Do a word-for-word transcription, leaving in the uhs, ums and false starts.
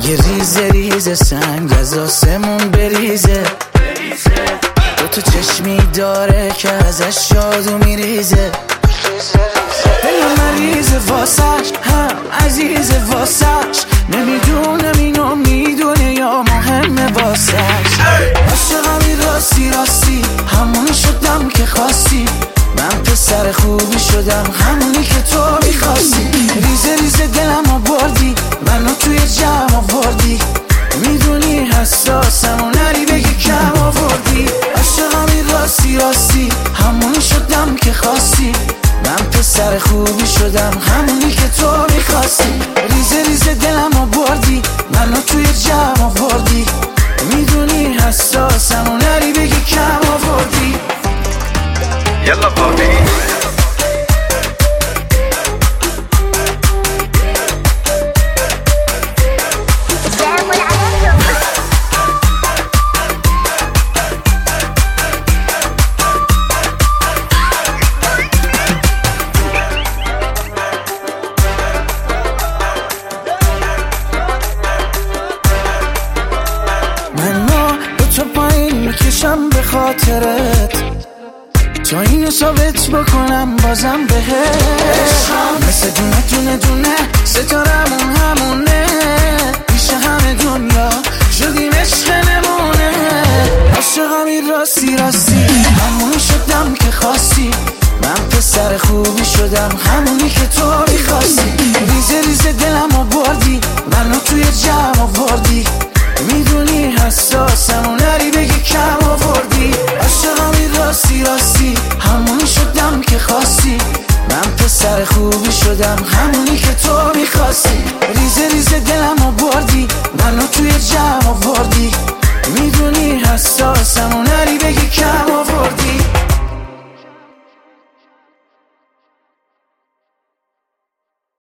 اگه ریزه ریزه سنگ از آسمون بریزه، دو تا چشمی داره که ازش جادو میریزه. دلم مریضه واسش، هم عزیزه واسش، نمیدونم اینو میدونه یا مهمه واسش. عاشقمی راستی راستی، همونی شدم که خواستی، من پسر خوبی شدم همونی که تو میخواستی. ریزه ریزه دلم آوردی، منو توی جمع آوردی، میدونی حساسم و نری بگی کم آوردی. عاشقمی راستی راستی، همونی شدم که خواستی، من پسر خوبی شدم همونی که تو میخواستی. ریزه ریزه دلم آوردی، منو توی جمع آوردی، میدونی حساسم و نری بگی کم آوردی. یلا بابی منو با تو پایین میکشم به خاطرت، تا اینو ثابت بکنم بازم بهت. مثل دونه دونه دونه ستارمون همونه، پیش همه دنیا شدیم عشق نمونه. عاشقمی راستی راستی، همونی شدم که خواستی، من پسر خوبی شدم همونی که تو میخواستی. ریزه ریزه دلم آوردی، منو توی جمع آوردی، میدونی حساسم و نری بگی کم آوردی. عاشقمی راستی راستی، همونی شدم که خواستی، من پسر خوبی شدم همونی که تو میخواستی. ریزه ریزه دلم آوردی، منو